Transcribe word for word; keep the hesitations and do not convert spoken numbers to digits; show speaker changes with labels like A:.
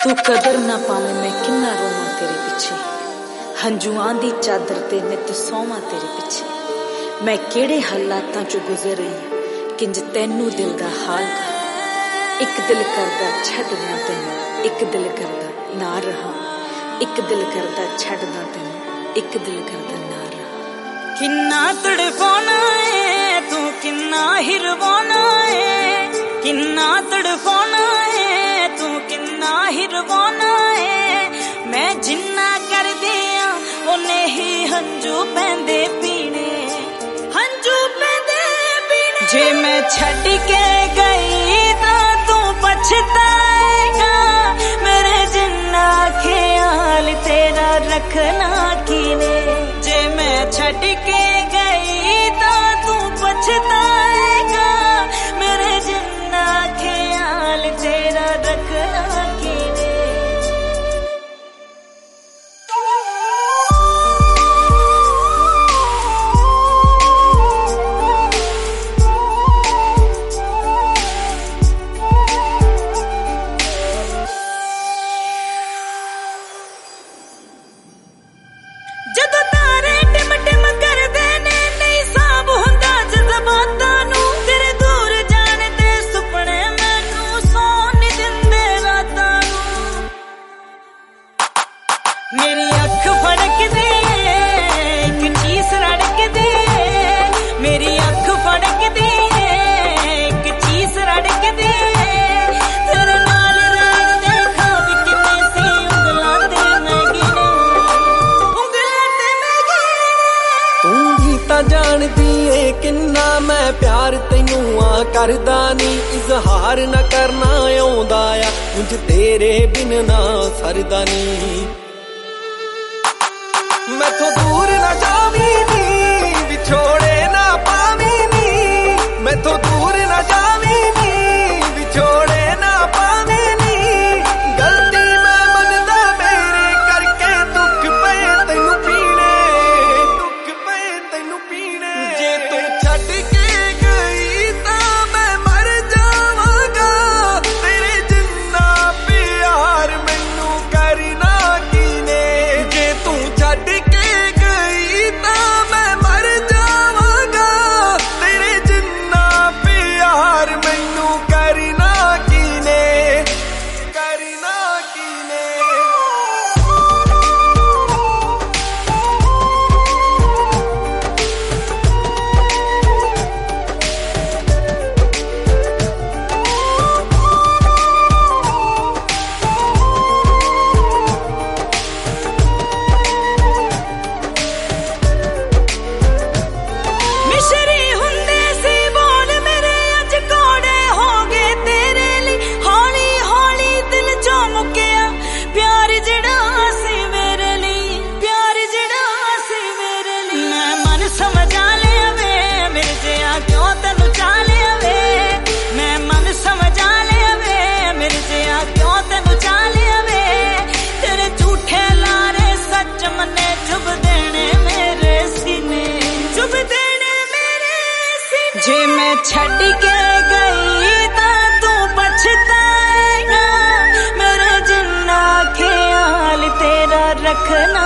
A: तू कदर ना पावे मैं किन्ना रोवां तेरे पिछे, हंजुआं दी चादर ते नित सोवां तेरे पिछे। मैं केड़े हालातां चो गुजर रही किंज तैनू दिल दा हाल दा। एक दिल करदा छड्ड दियां तैनू, एक दिल करदा ना रहा, एक दिल करदा छड्ड दा तैनू, एक दिल करदा ना रहा।
B: किन्ना तड़फाना है तू, किन्ना हिरवाना है, किन्ना तड़फाना है तू, किन्ना हिरवाना है। मैं जिन्ना कर दिया उन्हें ही हंजू पैंदे पीने, हंजू पैंदे पीने। जे मैं छड़ के गई तो तू पछताएगा, मेरे जिन्ना ख्याल तेरा रखना कीने। जे मैं छड़ के गई तो तू पछताएगा, मेरे जिन्ना ख्याल तेरा रखना कीने। जदों तारे टिम टिम करदे ने नहीं साब हुंदा जज़बातां नूं, तेरे दूर जाने दे सुपने मैनू सौण नहीं दिंदे रातां नूं। मेरी अख फड़कदी इक चीस रड़कदी, मेरी अख फड़कदी इक चीस रड़कदी। तेरे नाल रैण दे ख्वाब किन्ने सी उंगलां ते मैं गिने, उंगलां ते मैं गिने।
C: तू भी तां जानदी ऐ किन्ना मैं प्यार तैनू आ करदा नी, इजहार ना करना आउंदा आ कुछ तेरे बिन ना सरदा नी। मैथों दूर ना जावी नी, विछोड़े ना पावी नी, मैथों दूर ना जावी नी, विछोड़े ना पावी नी। गलती मैं मनदा मेरे करके दुख पे तैनू पीने, दुख पे तैनू पीने। जे तू छड्ड के गई तां मैं मर जावांगा, तेरे जिन्ना प्यार मैनू करना कीने। जे तू छड्ड के गई तां मैं मर जावांगा, तेरे जिन्ना प्यार मैनू करना कीने, करना कीने।
B: मिशरी हुंदे सी बोल मेरे अज कोड़े हो गए तेरे लिए। हौली हौली दिल चों मुक्किया प्यार जड़ा सी मेरे लिए, प्यार जड़ा सी मेरे लिए। मैं मन समझा लिया वे मेरे जिया क्यों तेनू चा लिया वे, मैं मन समझा लिया वे मेरे जिया क्यों तेनू चा लिया वे। तेरे झूठे लारे सच मने चुभ देने मेरे सीने, चुभ देने मेरे सीने। जे मैं छड़ के गई तो तू पछताएगा, मेरे जिन्ना ख्याल तेरा रखना